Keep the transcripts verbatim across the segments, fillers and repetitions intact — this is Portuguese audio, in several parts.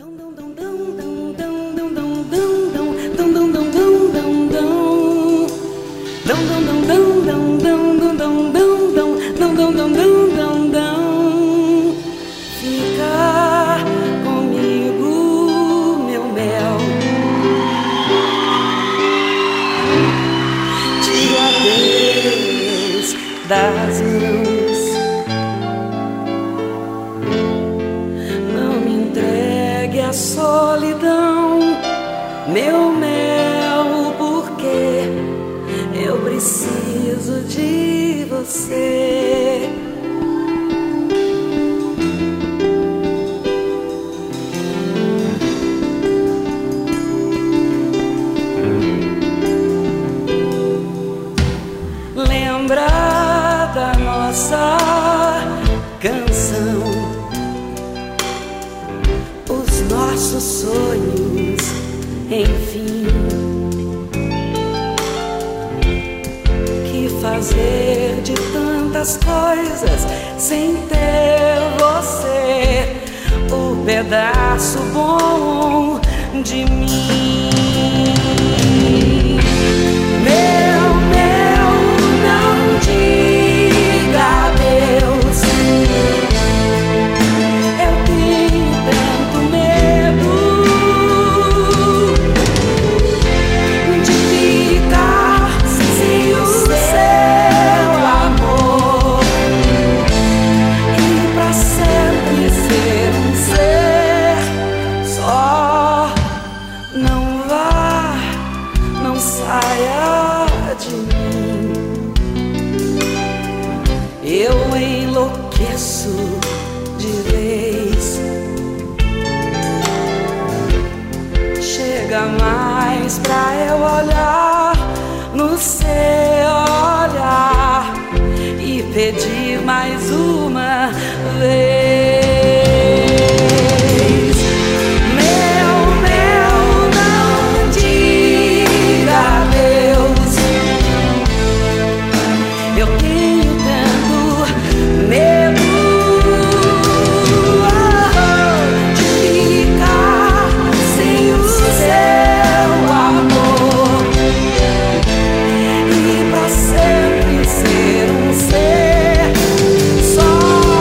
Fica comigo, meu mel. Tiro adeus das mãos. Não me entregue à solidão, meu mel, porque eu preciso de você. Lembra da nossa canção, os nossos sonhos, enfim. Que fazer de tantas coisas sem ter você, o pedaço bom de mim. Meu mel, não diga adeus. Eu tenho tanto medo de ficar sem o seu amor e pra sempre ser um ser só. Não vá, não saia de mim. Eu enlouqueço de vez. Chega mais pra eu olhar no seu olhar e pedir mais uma vez. Meu mel, não diga adeus. Eu tenho tanto medo de ficar sem o seu amor e pra sempre ser um ser só.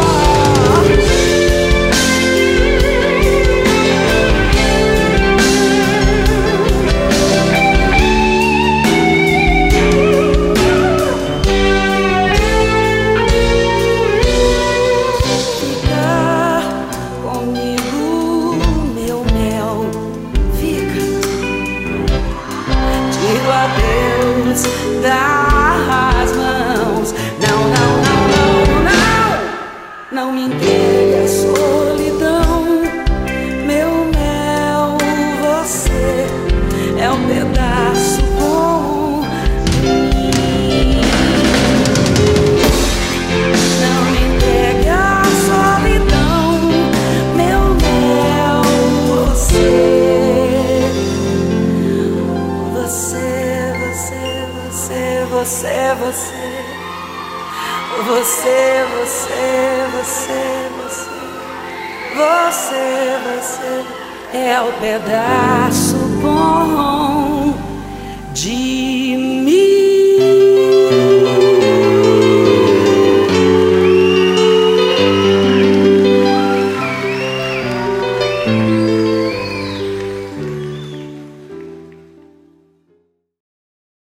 Adeus das mãos. Não, não, não, não, não. Não me entregue à solidão, meu mel. Você é um pedaço bom de mim. Não me entregue à solidão, meu mel. Você Você, você, você, você, você, você, você, você é o pedaço bom de mim.